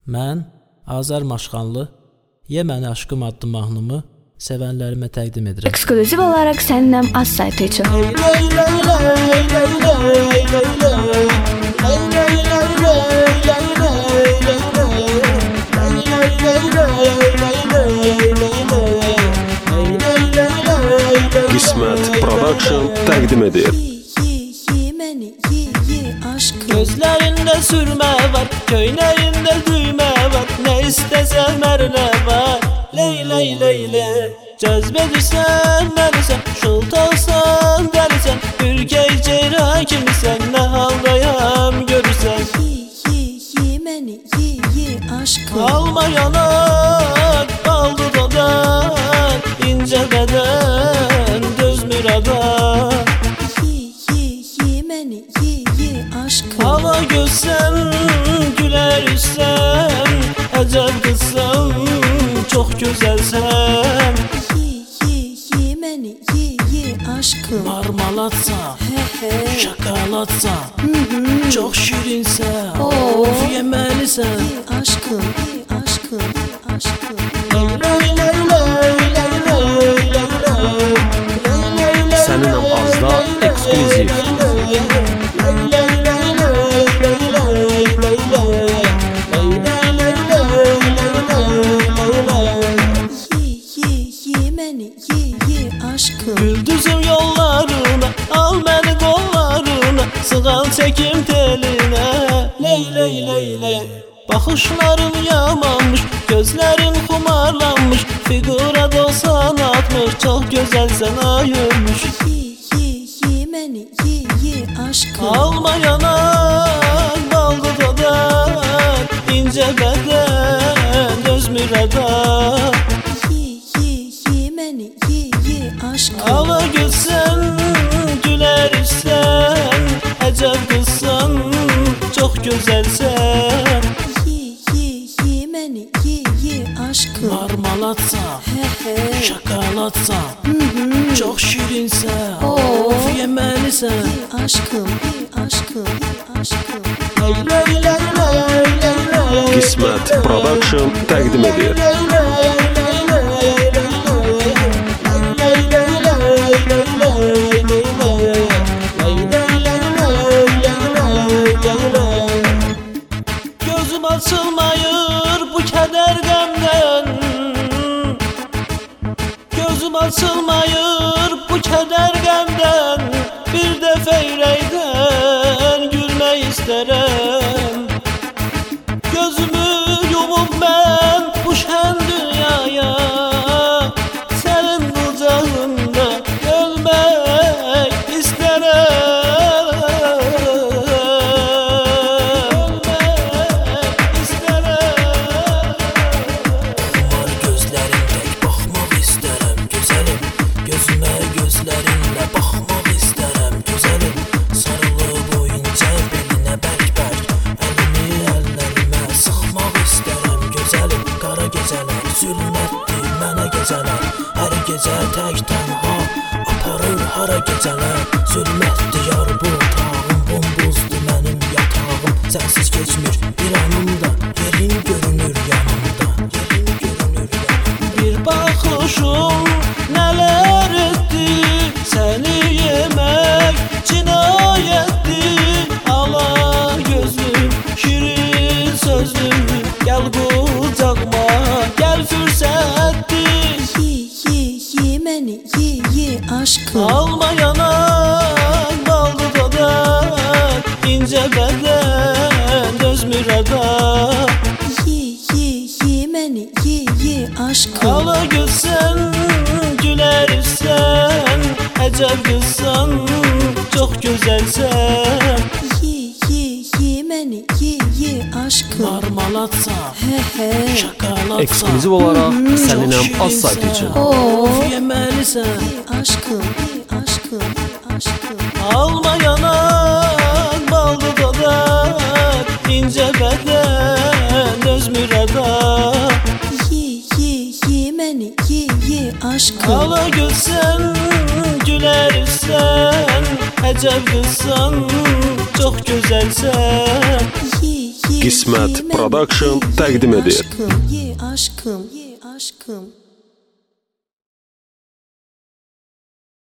Mən Azər Maşxanlı Ye Məni Aşkım adlı mahnımı sevənlərimə təqdim edirəm. Eksklüziv olaraq Səninəm az saytı üçün. Qismət Production təqdim edir. Gözlərində sürmə var, köynəyində düymə var, nə istəsən mənə var. Ley ley ley ley, cəzbədirsən mənisən, şıltaqsan dəlisən, ürkək ceyran kimisən, nə haldayam görürsən. Məni ye aşkım. Alma yanak, baldı dadan, incə bədən, dözmür adan. Məni ye aşkım. Hava gözsən, gülər üstsən, əcəb qızsan, çox gözəlsən. Məni ye aşkım. Marmalatsan, şokoladsan, çox şirinsən, of yeməlisən. Aşkım, aşkım, aşkım. Səninəm azda eksklüziv. Məni ye aşkım. Güldüzüm yollarına, al məni qollarına, sığal çəkim telinə. Ley ley ley ley, baxışların yamanmış, gözlərin xumarlanmış, figura 90 atmış, çox gözəlsən ay ölmüş. Məni ye aşkım. Alma yanak, baldı dadan, incə bədən, dözmür adan. Məni ye aşkım. Ala gülsən, gülər üstsən, əcəb qızsan, çox gözəlsən. Məni ye aşkım. Marmalatsan, şokoladsan, çox şirinsən, of yeməlisən. Aşkım, aşkım, aşkım. Qismət Production təqdim edir. Gözüm açılmayır bu kədər qəmdən, gözüm açılmayır bu kədər qəmdən, bir dəfə ürəkdən gülmək istərəm. Gözümü yumub mən bu şən dünyaya, sənin qucağında ölmək istərəm. Gözlərinlə baxmaq istərəm gözəlim, sarılıb oyunca belinə bərk-bərk, əlimi əllərimə sıxmaq istərəm gözəlim. Qara gecələr zülmətdir mənə gecələr, hər gecə tək tənha aparır hara gecələr. Zülmətdir yar bu otağım, bombuzdur mənim yatağım, sənsiz keçmir bir anımda, yerin görünür yanımda, yerin görünür yanımda. Bir baxışım nələr etdi, səni yemək cinayətdir. Ala gözlüm, şirin sözlüm, gəl qucağıma, gəl fürsətdir. Məni ye aşkım. Alma yanak, baldı dadan, incə bədən, dözmür adan. Məni ye aşkım. Ala gülsən, gülər üstsən, əcəb qızsan, çox gözəlsən. Məni ye aşkım. Marmalatsan, şokoladsan, Eksklüziv olaraq Səninəm az saytı üçün. of yeməlisən. Aşkım, aşkım, aşkım. Alma yanak, baldı dadan, incə bədən, dözmür adan. Məni ye aşkım. Ala gülsən, gülər üstsən, əcəb qızsan, çox gözəlsən. Qismət Production təqdim edir. Aşkım, ye aşkım, ye aşkım.